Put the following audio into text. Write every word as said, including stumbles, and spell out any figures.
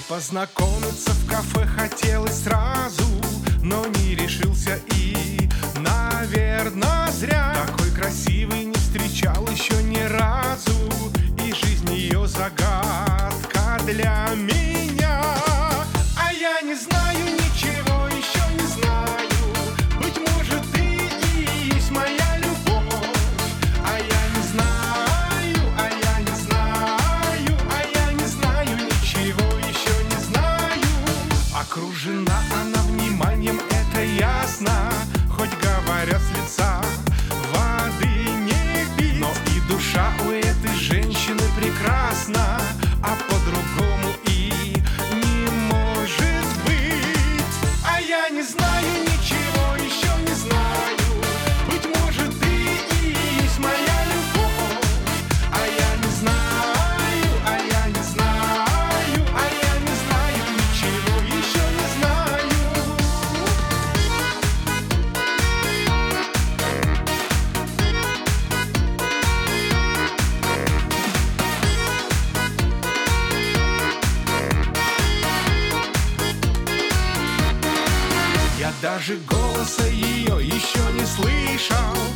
Познакомиться в кафе хотелось сразу, но не решился и, наверное, зря. Такой красивый не встречал еще ни разу, и жизнь ее загадка для меня. А я не знаю ничего, еще не знаю. Быть может, ты и есть моя любовь. А я не знаю, а я не знаю, а я не знаю ничего, еще не знаю. Окружена она вниманием, это ясно, хоть говорят с лица воды не пить. Но и душа у этой женщины прекрасна, а по-другому и не может быть. А я не знаю ничего, еще не знаю. Быть может, ты и есть моя любовь. А я не знаю, а я не знаю, а я не знаю ничего, еще не знаю. Я даже голоса ее еще не слышал,